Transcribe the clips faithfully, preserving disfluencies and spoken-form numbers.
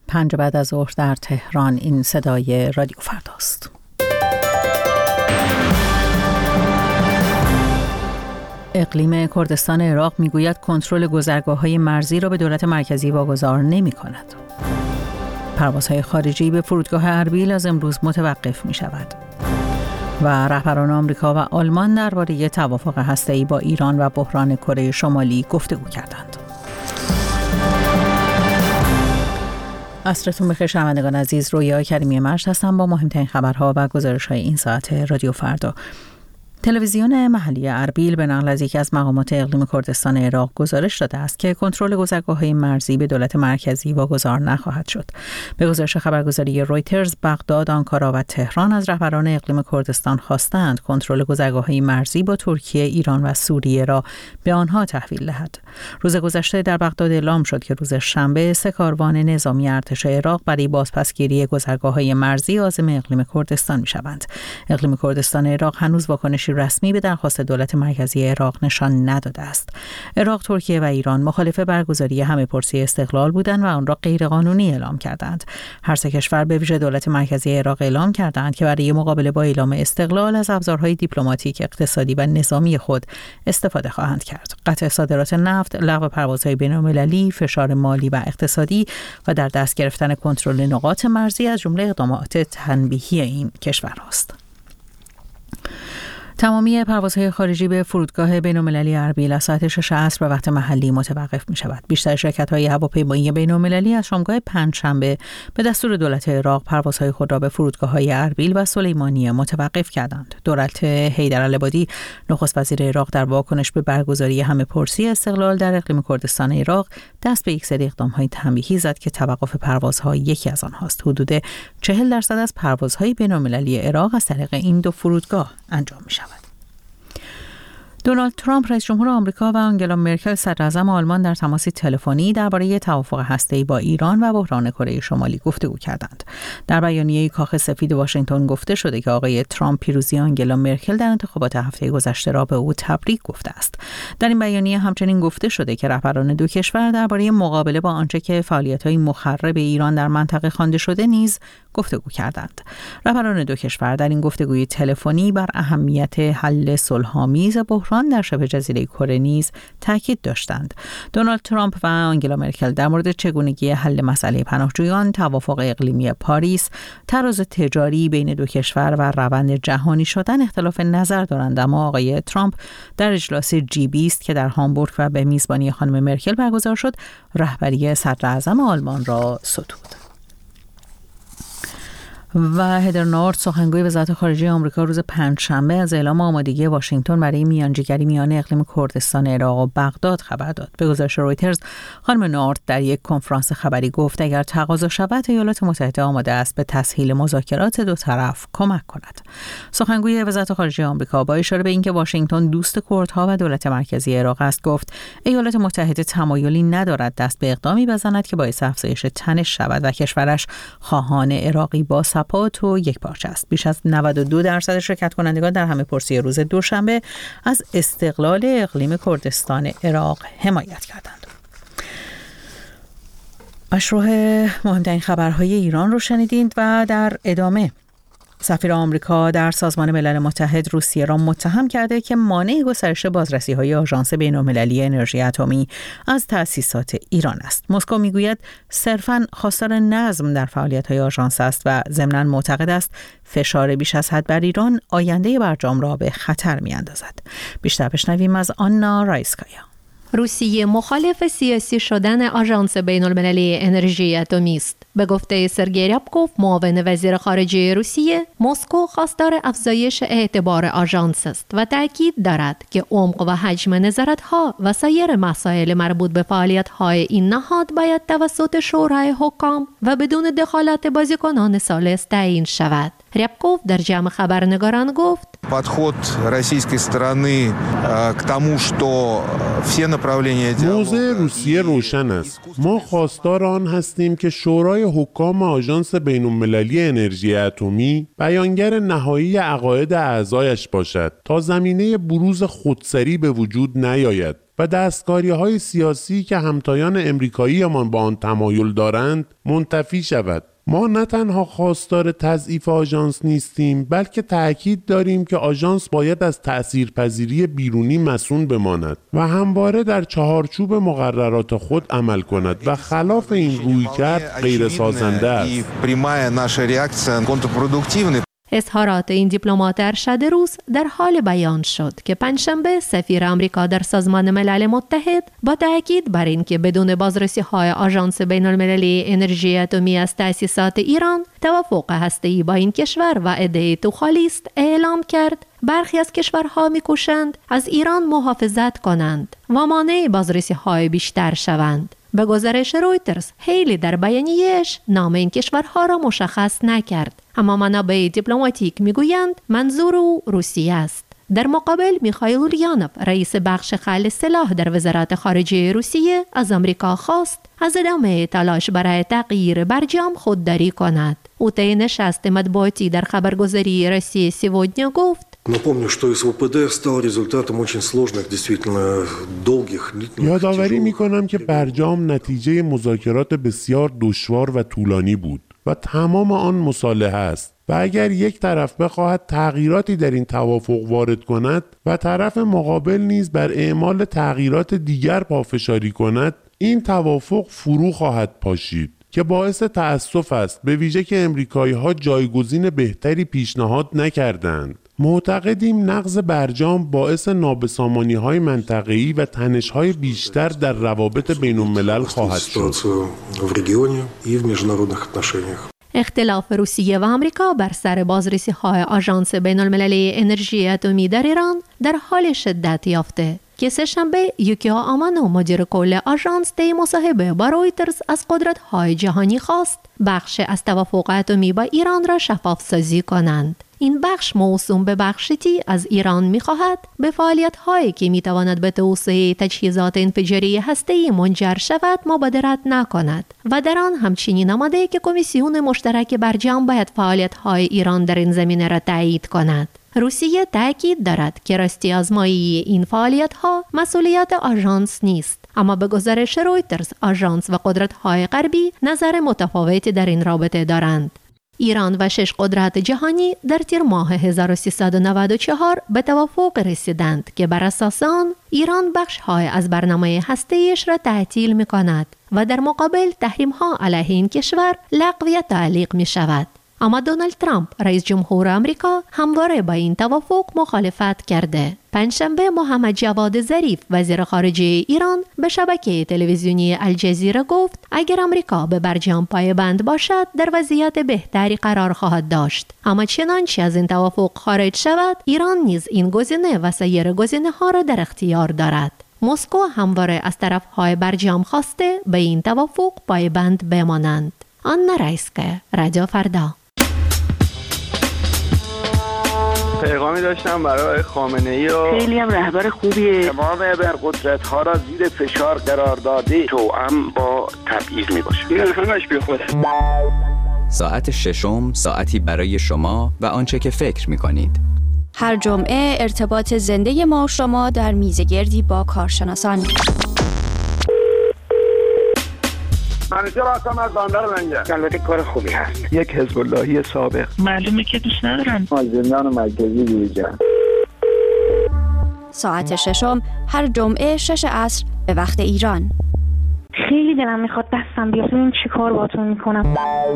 پنج بعد از ظهر در تهران. این صدای رادیو فرداست. اقلیم کردستان عراق میگوید کنترل گذرگاه‌های مرزی را به دولت مرکزی واگذار نمی‌کند. پروازهای خارجی به فرودگاه اربیل از امروز متوقف می‌شود. و رهبران آمریکا و آلمان درباره توافق هسته‌ای با ایران و بحران کره شمالی گفتگو کردند. عصرتون بخیر شنوندگان عزیز، رویا کریمی مرج هستم با مهمترین خبرها و گزارش‌های این ساعت رادیو فردا. تلویزیون محلی اربیل به نقل از یکی از مقامات اقلیم کردستان عراق گزارش داده است که کنترل گذرگاه‌های مرزی به دولت مرکزی واگذار نخواهد شد. به گزارش خبرگزاری رویترز، بغداد، آنکارا و تهران از رهبران اقلیم کردستان خواستند کنترل گذرگاه‌های مرزی با ترکیه، ایران و سوریه را به آنها تحویل دهد. روز گذشته در بغداد اعلام شد که روز شنبه سه کاروان نظامی ارتش عراق برای بازپسگیری گذرگاه‌های مرزی عازم اقلیم کردستان می‌شوند. اقلیم کردستان عراق هنوز واکنشی رسمی به درخواست دولت مرکزی عراق نشان نداده است. عراق، ترکیه و ایران مخالف برگزاری همه‌پرسی استقلال بودند و آن را غیرقانونی اعلام کردند. هر سه کشور به ویژه دولت مرکزی عراق اعلام کردند که برای مقابله با اعلام استقلال از ابزارهای دیپلماتیک، اقتصادی و نظامی خود استفاده خواهند کرد. قطع صادرات نفت، لغو پروازهای بین‌المللی، فشار مالی و اقتصادی و در دست گرفتن کنترل نقاط مرزی از جمله اقدامات تنبیهی این کشورهاست. تمامی پروازهای خارجی به فرودگاه بین‌المللی اربیل از ساعت شش عصر به وقت محلی متوقف می شود. بیشتر شرکت‌های هواپیمایی بین‌المللی از شامگاه پنجشنبه به دستور دولت عراق پروازهای خود را به فرودگاه‌های اربیل و سلیمانیه متوقف کردند. دولت حیدرالعبادی، نخست وزیر عراق، در واکنش به برگزاری همه‌پرسی استقلال در اقلیم کردستان عراق دست به یک سری اقدام‌های تنبیهی زد که توقف پروازها یکی از آنهاست. حدود چهل درصد از پروازهای بین‌المللی عراق از طریق این دو فرودگاه انجام می‌شود. دونالد ترامپ رئیس جمهور آمریکا و آنگلا مرکل صدراعظم آلمان در تماسی تلفنی درباره توافق هسته‌ای با ایران و بحران کره شمالی گفتگو کردند. در بیانیه کاخ سفید واشنگتن گفته شده که آقای ترامپ پیروزی آنگلا مرکل در انتخابات هفته گذشته را به او تبریک گفته است. در این بیانیه همچنین گفته شده که رهبران دو کشور درباره مقابله با آنچه که فعالیت‌های مخرب ایران در منطقه خوانده شده نیز گفتگو کردند. رهبران دو کشور در این گفتگوی تلفنی بر اهمیت حل صلح‌آمیز بحران در شبه جزیره کره نیز تاکید داشتند. دونالد ترامپ و آنگلا مرکل در مورد چگونگی حل مسئله پناهجویان، توافق اقلیمی پاریس، تراز تجاری بین دو کشور و روند جهانی شدن اختلاف نظر دارند، اما آقای ترامپ در اجلاس جی بیست که در هامبورگ و به میزبانی خانم مرکل برگزار شد، رهبری صدراعظم آلمان را ستود. و هدر نورت، سخنگوی وزارت خارجه آمریکا، روز پنجشنبه از اعلام آمادگی واشنگتن برای میانجیگری میان اقلیم کردستان عراق و بغداد خبر داد. به گزارش رویترز، خانم نورت در یک کنفرانس خبری گفت اگر تقاضا شود ایالات متحده آماده است به تسهیل مذاکرات دو طرف کمک کند. سخنگوی وزارت خارجه آمریکا با اشاره به اینکه واشنگتن دوست کردها و دولت مرکزی عراق است گفت ایالات متحده تمایلی ندارد دست به اقدامی بزند که باعث افزایش تنش شود و کشورش خواهان عراقی با ثبات و یک پارچه است. بیش از نود و دو درصد شرکت کنندگان در همه‌پرسی روز دوشنبه از استقلال اقلیم کردستان عراق حمایت کردند. مشروع مهمترین خبرهای ایران رو شنیدید و در ادامه سفیر آمریکا در سازمان ملل متحد روسیه را متهم کرده که مانع گسترش بازرسی‌های آژانس بین‌المللی انرژی اتمی از تأسیسات ایران است. مسکو میگوید صرفاً خواستار نظم در فعالیت‌های آژانس است و ضمناً معتقد است فشار بیش از حد بر ایران آینده برجام را به خطر می‌اندازد. بیشتر بشنویم از آنا رایسکایا. روسیه مخالف سیاسی شدن آژانس بین‌المللی انرژی اتمی است. به گفته سرگئی ریابکوف، معاون وزیر خارجه روسیه، مسکو خواستار افزایش اعتبار آژانس است و تاکید دارد که عمق و حجم نظارت‌ها و سایر مسائل مربوط به فعالیت‌های این نهاد باید توسط شورای حکام و بدون دخالت بازیکنان ثالث تعیین شود. ریابکوف در جمع خبرنگاران گفت подход российской стороны к тому, что все направления диалога. موضع روسیه روشن است. ما خواستار آن هستیم که شورای حکام آژانس بین‌المللی انرژی اتمی بیانگر نهایی عقاید اعضایش باشد تا زمینه بروز خودسری به وجود نیاید و دستکاری‌های سیاسی که همتایان امریکایی‌مان با آن تمایل دارند منتفی شود. ما نه تنها خواستار تضعیف آژانس نیستیم، بلکه تأکید داریم که آژانس باید از تأثیرپذیری بیرونی مصون بماند و همواره در چهارچوب مقررات خود عمل کند و خلاف این رویکرد غیر سازنده است. اظهارات این دیپلمات ارشد روس در حال بیان شد که پنجشنبه سفیر آمریکا در سازمان ملل متحد با تاکید بر اینکه بدون بازرسی‌های آژانس بین‌المللی انرژی اتمی از تأسیسات ایران توافق هسته‌ای با این کشور و عده توخالی است اعلام کرد برخی از کشورها می‌کوشند از ایران محافظت کنند و مانع بازرسی‌های بیشتر شوند. به گزارش رویترز، هیلی در بیانیه‌اش نام این کشورها را مشخص نکرد، اما منابع دیپلماتیک میگویند منظور او روسیه است. در مقابل میخائیل اولیانوف، رئیس بخش خل سلاح در وزارت خارجه روسیه، از آمریکا خواست از ادامه تلاش برای تغییر برجام خودداری کند. او طی نشست مطبوعاتی در خبرگزاری روسیه سیودنیا گفت: Напомню, что СВПД стал результатом очень сложных, действительно долгих. یادآوری می‌کنم که برجام نتیجه مذاکرات بسیار دشوار و طولانی بود و تمام آن مصالحه است و اگر یک طرف بخواهد تغییراتی در این توافق وارد کند و طرف مقابل نیز بر اعمال تغییرات دیگر پافشاری کند، این توافق فرو خواهد پاشید که باعث تأسف است، به ویژه که امریکایی‌ها جایگزین بهتری پیشنهاد نکردند. معتقدیم نقض برجام باعث نابسامانی‌های منطقه‌ای و تنش‌های بیشتر در روابط بین‌الملل خواهد شد. اختلاف روسیه و آمریکا بر سر بازرسی‌های آژانس بین‌المللی انرژی اتمی در ایران در حال شدت یافته که سه‌شنبه یوکیا آمانو، مدیر کل آژانس، طی مصاحبه با رویترز از قدرت‌های جهانی خواست بخش از توافق اتمی با ایران را شفاف سازی کنند. این بخش موسوم به بخشیتی از ایران می‌خواهد به فعالیت‌هایی که می‌تواند به توسعه تجهیزات انفجاری هسته‌ای منجر شود مبادرت نکند و در آن همچنین آمده که کمیسیون مشترک برجام باید فعالیت‌های ایران در این زمینه را تایید کند. روسیه تاکید دارد که راستی آزمایی این فعالیت‌ها مسئولیت آژانس نیست، اما به گزارش رویترز آژانس و قدرت‌های غربی نظر متفاوتی در این رابطه دارند. ایران و شش قدرت جهانی در تیر ماه هزار و سیصد و نود و چهار به توافق رسیدند که بر اساس آن ایران بخش‌های از برنامه هسته‌ایش را تعطیل می‌کند و در مقابل تحریم‌ها علیه این کشور لغو یا تعلیق می‌شود. اما دونالد ترامپ، رئیس جمهور آمریکا، همواره با این توافق مخالفت کرده. پنجشنبه محمد جواد ظریف، وزیر خارجه ایران، به شبکه تلویزیونی الجزیره گفت اگر آمریکا به برجام پایبند باشد در وضعیت بهتری قرار خواهد داشت، اما چنانچه از این توافق خارج شود ایران نیز این گزینه و سایر گزینه‌ها را در اختیار دارد. مسکو همواره از طرف‌های برجام خواسته به این توافق پایبند بمانند. آنا رایسکه، رادیو فردا. پیغامی داشتم برای خامنه‌ای و خیلی هم رهبر خوبیه. تمام ابرقدرت‌ها را زیر فشار قرار داده، توأم با تبعیض میباشه. این همش بی خوده. ساعت ششم، ساعتی برای شما و آنچه که فکر می‌کنید. هر جمعه ارتباط زنده ما و شما در میزگردی با کارشناسان. منیجر هستم از بندر منگه. البته کار خوبی هست. یک حزب اللهی سابق. معلومه که دوست ندارن. از زندان مرکزی بیرون. ساعت ششم هر جمعه شش عصر به وقت ایران. خیلی دلم میخواد دستم بیاد. این چی کار باهاتون میکنم؟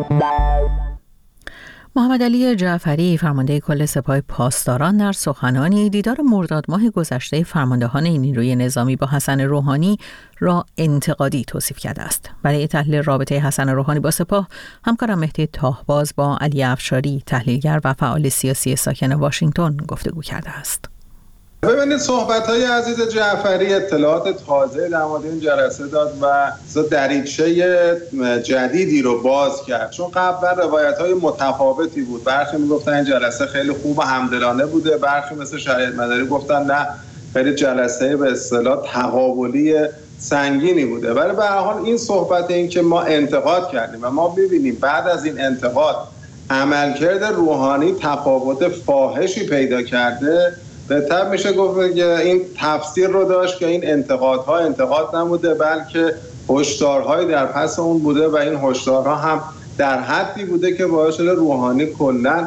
محمد علی جعفری، فرمانده کل سپاه پاسداران، در سخنانی دیدار مرداد ماه گذشته فرماندهان نیروی نظامی با حسن روحانی را انتقادی توصیف کرده است. برای تحلیل رابطه حسن روحانی با سپاه، همکارم مهدی تاهباز با علی افشاری، تحلیلگر و فعال سیاسی ساکن واشنگتن، گفتگو کرده است. ببینید صحبت‌های عزیز جعفری اطلاعات تازه در مورد این جلسه داد و دریچه جدیدی رو باز کرد، چون قبلا روایت‌های متفاوتی بود. برخی میگفتن این جلسه خیلی خوب و همدلانه بوده، برخی مثل شریعت مداری گفتن نه خیلی جلسه به اصطلاح تقابلی سنگینی بوده. ولی به هر حال این صحبت این که ما انتقاد کردیم و ما ببینیم بعد از این انتقاد عملکرد روحانی تفاوت فاحشی پیدا کرده بهتر میشه گفت که این تفسیر رو داشت که این انتقادها انتقاد نبوده بلکه هشدارهای در پس اون بوده و این هشدارها هم در حدی بوده که باعث شده روحانی کلاً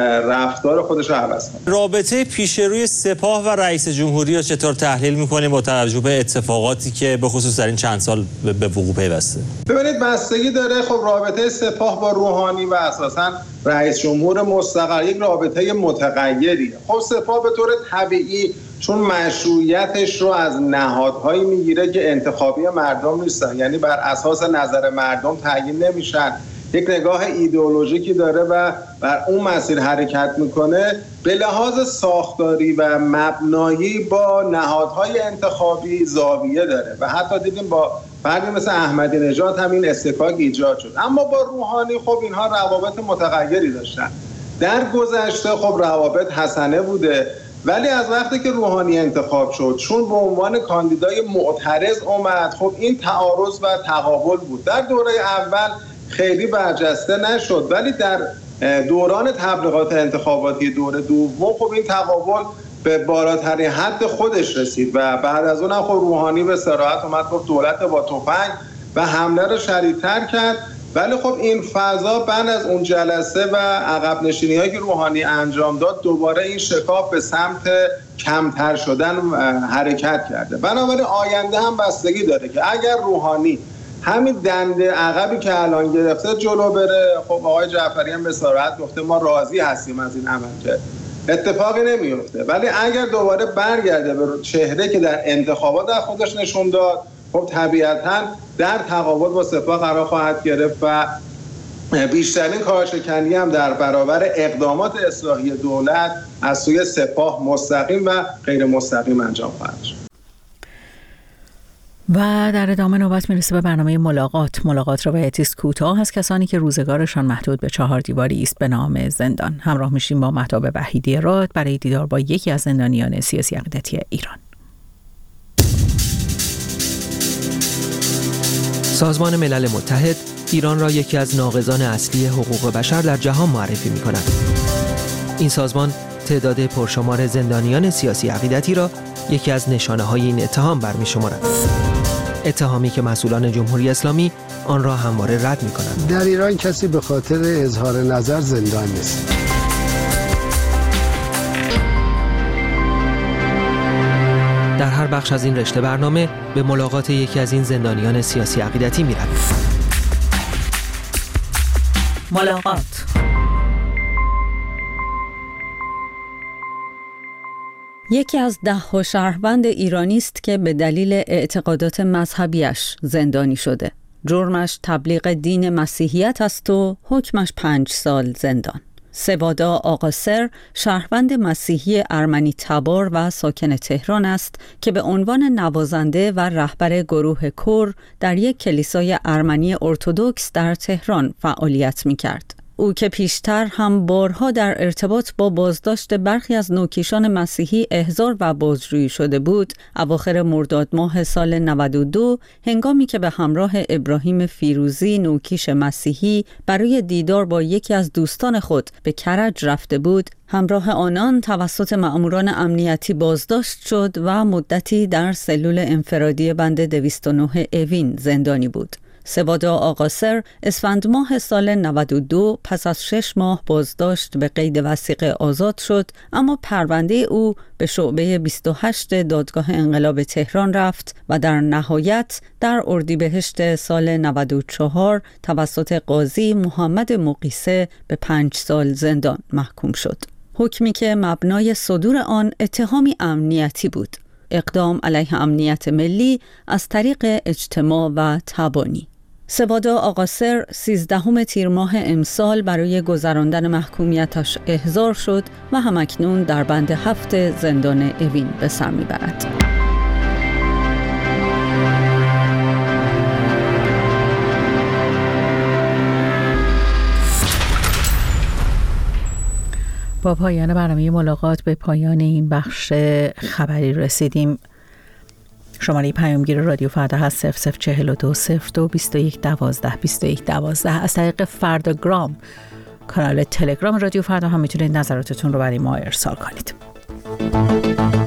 رفتار خودش رو عوض کنه. رابطه پیش روی سپاه و رئیس جمهوری رو چطور تحلیل می‌کنیم با توجه به اتفاقاتی که به خصوص در این چند سال به وقوع پیوسته؟ ببینید بستگی داره. خب رابطه سپاه با روحانی و اساساً رئیس جمهور مستقر یک رابطه متغیریه. خب سپاه به طور طبیعی چون مشروعیتش رو از نهادهایی میگیره که انتخابی مردم نیستن، یعنی بر اساس نظر مردم تعیین نمیشن، یک نگاه ایدئولوژیکی داره و بر اون مسیر حرکت میکنه، به لحاظ ساختاری و مبنایی با نهادهای انتخابی زاویه داره و حتی دیدیم با فردی مثل احمدی نژاد هم این اصطکاک ایجاد شد. اما با روحانی خب اینها روابط متغیری داشتن. در گذشته خب روابط حسنه بوده، ولی از وقتی که روحانی انتخاب شد چون به عنوان کاندیدای معترض اومد، خب این تعارض و تقابل بود. در دوره اول خیلی برجسته نشد، ولی در دوران تبلیغات انتخاباتی دوره دوم خب این تقابل به بالاترین حد خودش رسید و بعد از اون هم خب روحانی به صراحت اومد گفت دولت با تفنگ و حمله رو شدیدتر کرد. ولی خب این فضا بعد از اون جلسه و عقب نشینی هایی که روحانی انجام داد دوباره این شکاف به سمت کمتر شدن حرکت کرده. بنابراین آینده هم بستگی داره که اگر روحانی همین دنده عقبی که الان گرفته جلو بره، خب آقای جعفری هم به صراحت گفته ما راضی هستیم از این عمل که اتفاقی نمیفته، ولی اگر دوباره برگرده به چهره که در انتخابات در خودش نشون داد، خب طبیعتاً در تقابل با سپاه قرار خواهد گرفت و بیشترین کارشکنی هم در برابر اقدامات اصلاحی دولت از سوی سپاه مستقیم و غیر مستقیم انجام خواهد شد. و در ادامه نوبت میرسه به برنامه ملاقات. ملاقات روایتی است کوتاه از کسانی که روزگارشان محدود به چهار دیواری است به نام زندان. همراه میشیم با مهتاب وحیدی راد برای دیدار با یکی از زندانیان سیاسی عقیدتی ایران. سازمان ملل متحد ایران را یکی از ناقضان اصلی حقوق بشر در جهان معرفی می‌کند. این سازمان تعداد پرشمار زندانیان سیاسی عقیدتی را یکی از نشانه‌های این اتهام برمی‌شمارد. اتهامی که مسئولان جمهوری اسلامی آن را همواره رد می‌کنند. در ایران کسی به خاطر اظهار نظر زندان نیست. در هر بخش از این رشته برنامه به ملاقات یکی از این زندانیان سیاسی عقیدتی می‌رویم. ملاقات. یکی از ده شهروند ایرانی است که به دلیل اعتقادات مذهبیش زندانی شده. جرمش تبلیغ دین مسیحیت است و حکمش پنج سال زندان. سوادا آقاسر شهروند مسیحی ارمنی تبار و ساکن تهران است که به عنوان نوازنده و رهبر گروه کور در یک کلیسای ارمنی ارتدوکس در تهران فعالیت می‌کرد. او که پیشتر هم بارها در ارتباط با بازداشت برخی از نوکیشان مسیحی احضار و بازجویی شده بود، اواخر مرداد ماه سال نود و دو هنگامی که به همراه ابراهیم فیروزی نوکیش مسیحی برای دیدار با یکی از دوستان خود به کرج رفته بود، همراه آنان توسط مأموران امنیتی بازداشت شد و مدتی در سلول انفرادی بند دویست و نه اوین زندانی بود. سوادا آقاسر اسفند ماه سال نود و دو پس از شش ماه بازداشت به قید وثیقه آزاد شد، اما پرونده او به شعبه بیست و هشت دادگاه انقلاب تهران رفت و در نهایت در اردیبهشت سال نود و چهار توسط قاضی محمد مقیسه به پنج سال زندان محکوم شد. حکمی که مبنای صدور آن اتهامی امنیتی بود، اقدام علیه امنیت ملی از طریق اجتماع و تبانی. سوادا آقاسر سیزدهم تیر ماه امسال برای گذراندن محکومیتش احضار شد و همکنون در بند هفت زندان اوین به سر میبرد. با پایان برنامه ملاقات به پایان این بخش خبری رسیدیم. شماره پیامگیر رادیو فردا هست صفر صفر چهل و دو صفر دو بیست و یک دوازده بیست و یک دوازده. از طریق فرداگرام کانال تلگرام رادیو فردا هم میتونید نظراتتون رو برای ما ارسال کنید. شنوید.